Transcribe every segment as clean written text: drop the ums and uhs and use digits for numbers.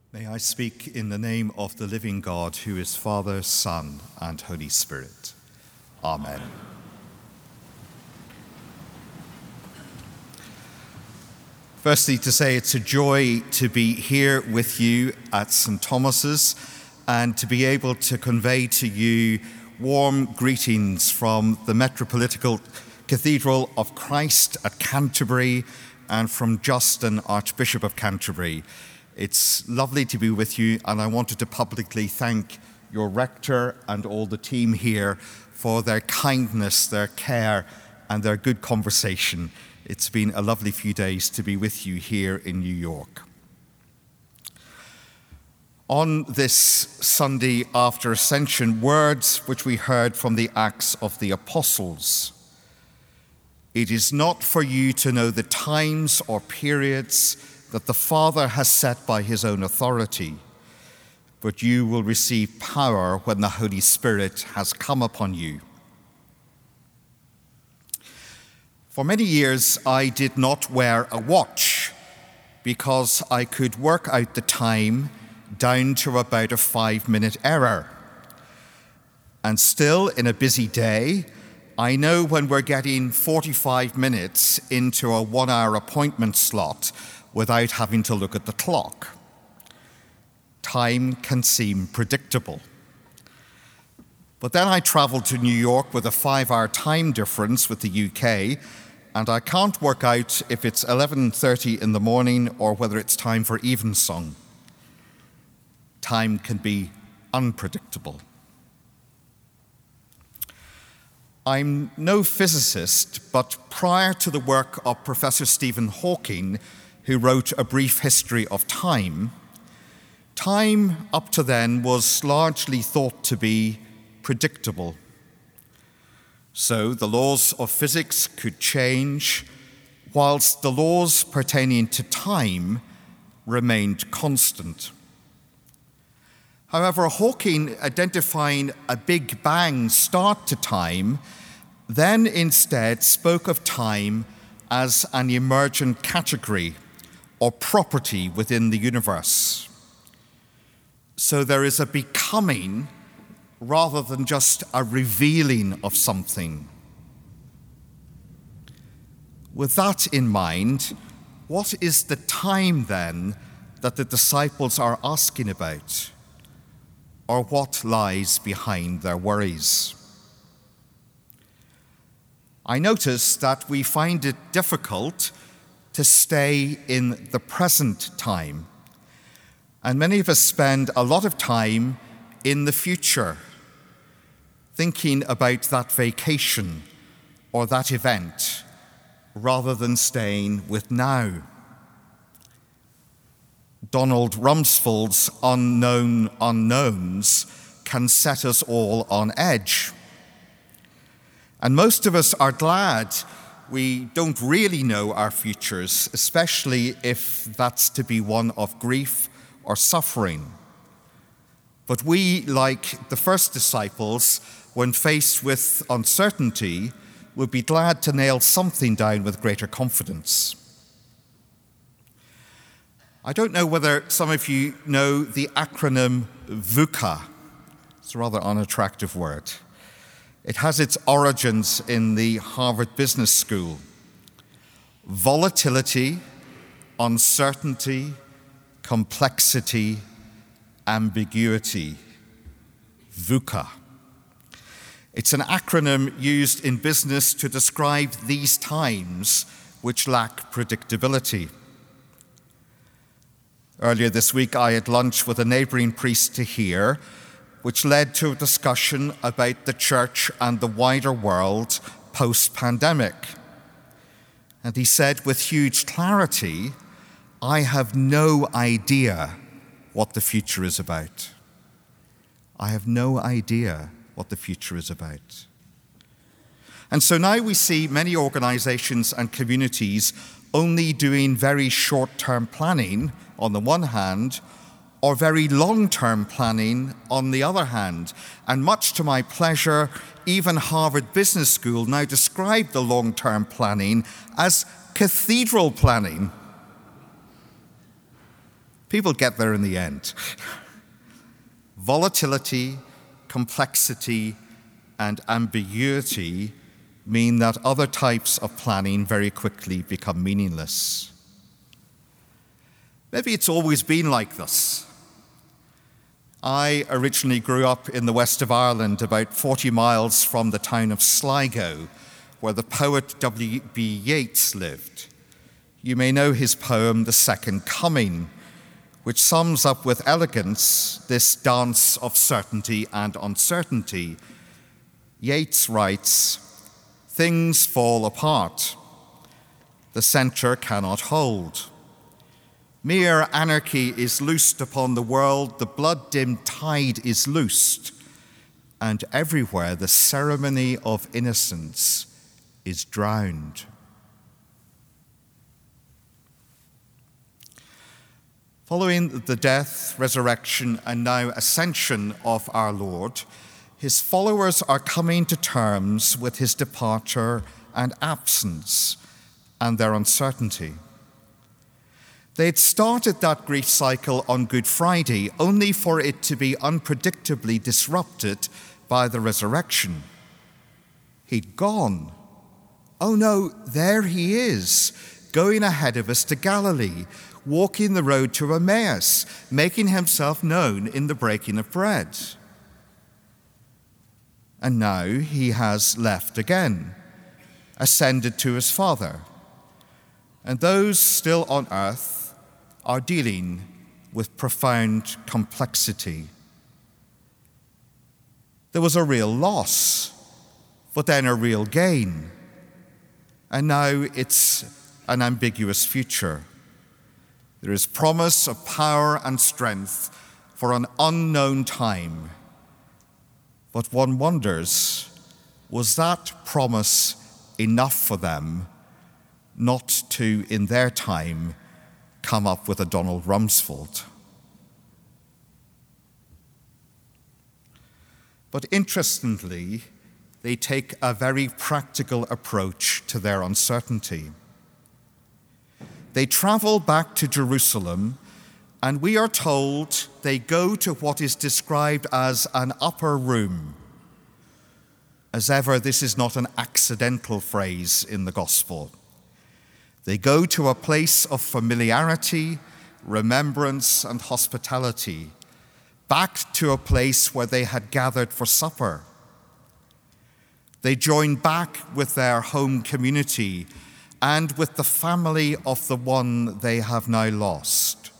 May I speak in the name of the living God, who is Father, Son, and Holy Spirit. Amen. Firstly, to say it's a joy to be here with you at St. Thomas's and to be able to convey to you warm greetings from the Metropolitan Cathedral of Christ at Canterbury and from Justin, Archbishop of Canterbury. It's lovely to be with you, and I wanted to publicly thank your rector and all the team here for their kindness, their care, and their good conversation. It's been a lovely few days to be with you here in New York. On this Sunday after Ascension, words which we heard from the Acts of the Apostles. It is not for you to know the times or periods that the Father has set by his own authority, but you will receive power when the Holy Spirit has come upon you. For many years, I did not wear a watch because I could work out the time down to about a 5-minute error. And still, in a busy day, I know when we're getting 45 minutes into a 1-hour appointment slot without having to look at the clock. Time can seem predictable. But then I traveled to New York with a 5-hour time difference with the UK, and I can't work out if it's 11:30 in the morning or whether it's time for evensong. Time can be unpredictable. I'm no physicist, but prior to the work of Professor Stephen Hawking, who wrote A Brief History of Time, time up to then was largely thought to be predictable. So the laws of physics could change, whilst the laws pertaining to time remained constant. However, Hawking, identifying a Big Bang start to time, then instead spoke of time as an emergent category or property within the universe. So there is a becoming rather than just a revealing of something. With that in mind, what is the time then that the disciples are asking about? Or what lies behind their worries? I notice that we find it difficult to stay in the present time. And many of us spend a lot of time in the future, thinking about that vacation or that event, rather than staying with now. Donald Rumsfeld's unknown unknowns can set us all on edge. And most of us are glad we don't really know our futures, especially if that's to be one of grief or suffering. But we, like the first disciples, when faced with uncertainty, would be glad to nail something down with greater confidence. I don't know whether some of you know the acronym VUCA. It's a rather unattractive word. It has its origins in the Harvard Business School. Volatility, uncertainty, complexity, ambiguity. VUCA. It's an acronym used in business to describe these times which lack predictability. Earlier this week, I had lunch with a neighboring priest to here, which led to a discussion about the church and the wider world post-pandemic. And he said with huge clarity, I have no idea what the future is about. I have no idea what the future is about. And so now we see many organizations and communities only doing very short-term planning on the one hand, or very long-term planning on the other hand. And much to my pleasure, even Harvard Business School now describe the long-term planning as cathedral planning. People get there in the end. Volatility, complexity, and ambiguity mean that other types of planning very quickly become meaningless. Maybe it's always been like this. I originally grew up in the west of Ireland, about 40 miles from the town of Sligo, where the poet W.B. Yeats lived. You may know his poem, The Second Coming, which sums up with elegance this dance of certainty and uncertainty. Yeats writes, "Things fall apart. The center cannot hold. Mere anarchy is loosed upon the world, the blood-dimmed tide is loosed, and everywhere the ceremony of innocence is drowned." Following the death, resurrection, and now ascension of our Lord, his followers are coming to terms with his departure and absence and their uncertainty. They'd started that grief cycle on Good Friday, only for it to be unpredictably disrupted by the resurrection. He'd gone. Oh no, there he is, going ahead of us to Galilee, walking the road to Emmaus, making himself known in the breaking of bread. And now he has left again, ascended to his Father. And those still on earth are dealing with profound complexity. There was a real loss, but then a real gain. And now it's an ambiguous future. There is promise of power and strength for an unknown time. But one wonders, was that promise enough for them not to, in their time, come up with a Donald Rumsfeld? But interestingly, they take a very practical approach to their uncertainty. They travel back to Jerusalem, and we are told they go to what is described as an upper room. As ever, this is not an accidental phrase in the gospel. They go to a place of familiarity, remembrance, and hospitality, back to a place where they had gathered for supper. They join back with their home community and with the family of the one they have now lost.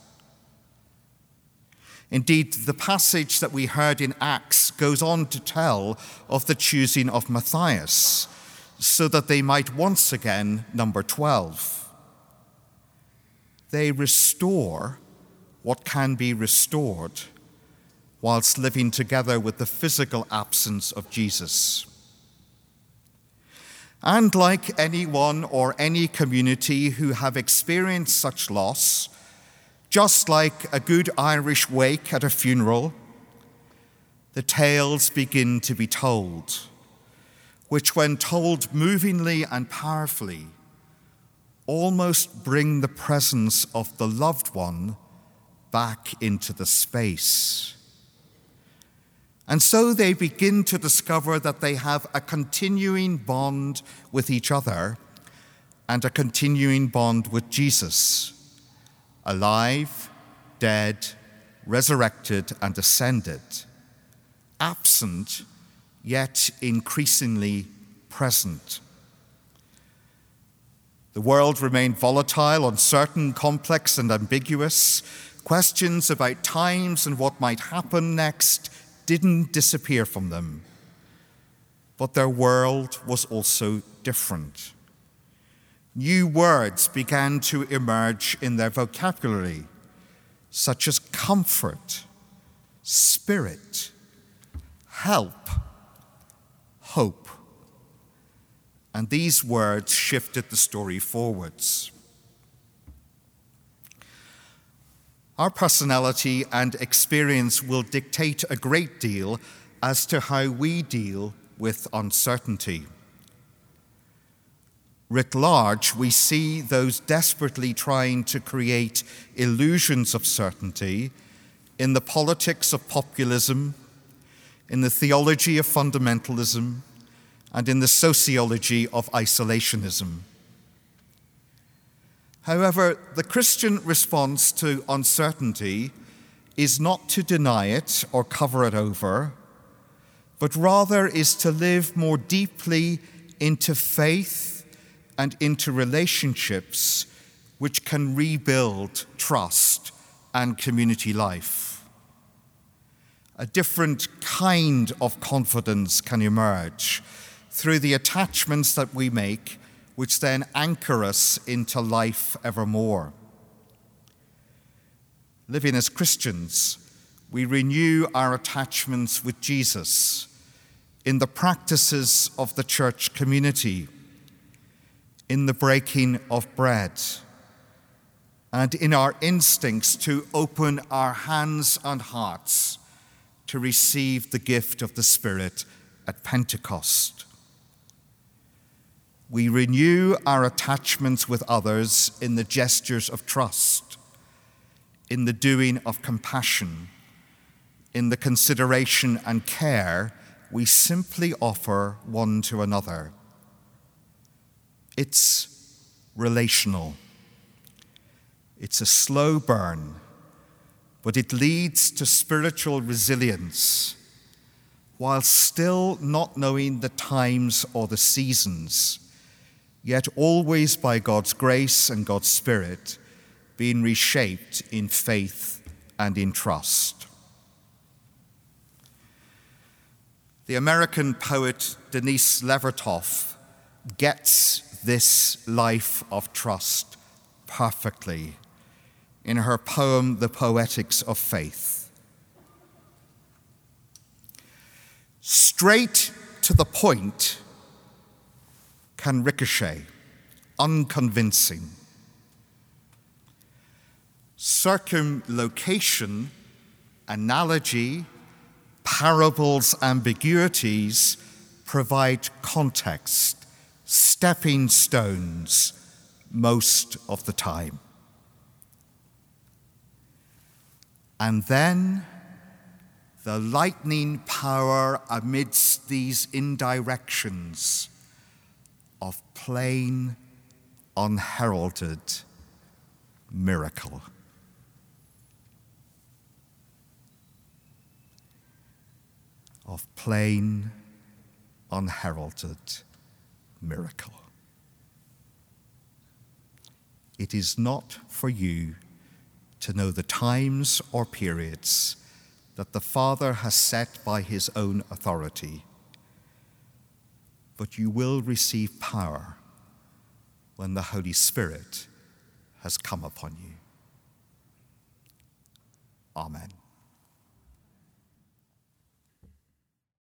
Indeed, the passage that we heard in Acts goes on to tell of the choosing of Matthias, so that they might once again number 12. They restore what can be restored whilst living together with the physical absence of Jesus. And like anyone or any community who have experienced such loss, just like a good Irish wake at a funeral, the tales begin to be told, which when told movingly and powerfully, almost bring the presence of the loved one back into the space. And so they begin to discover that they have a continuing bond with each other and a continuing bond with Jesus, alive, dead, resurrected, and ascended, absent, yet increasingly present. The world remained volatile, uncertain, complex, and ambiguous. Questions about times and what might happen next didn't disappear from them. But their world was also different. New words began to emerge in their vocabulary, such as comfort, spirit, help, hope. And these words shifted the story forwards. Our personality and experience will dictate a great deal as to how we deal with uncertainty. Writ large, we see those desperately trying to create illusions of certainty in the politics of populism, in the theology of fundamentalism, and in the sociology of isolationism. However, the Christian response to uncertainty is not to deny it or cover it over, but rather is to live more deeply into faith and into relationships which can rebuild trust and community life. A different kind of confidence can emerge through the attachments that we make, which then anchor us into life evermore. Living as Christians, we renew our attachments with Jesus in the practices of the church community, in the breaking of bread, and in our instincts to open our hands and hearts to receive the gift of the Spirit at Pentecost. We renew our attachments with others in the gestures of trust, in the doing of compassion, in the consideration and care we simply offer one to another. It's relational. It's a slow burn, but it leads to spiritual resilience while still not knowing the times or the seasons, yet always by God's grace and God's Spirit being reshaped in faith and in trust. The American poet Denise Levertov gets this life of trust perfectly in her poem, The Poetics of Faith. Straight to the point can ricochet, unconvincing. Circumlocution, analogy, parables, ambiguities provide context, stepping stones most of the time. And then the lightning power amidst these indirections of plain, unheralded miracle. Of plain, unheralded miracle. It is not for you to know the times or periods that the Father has set by his own authority, but you will receive power when the Holy Spirit has come upon you. Amen.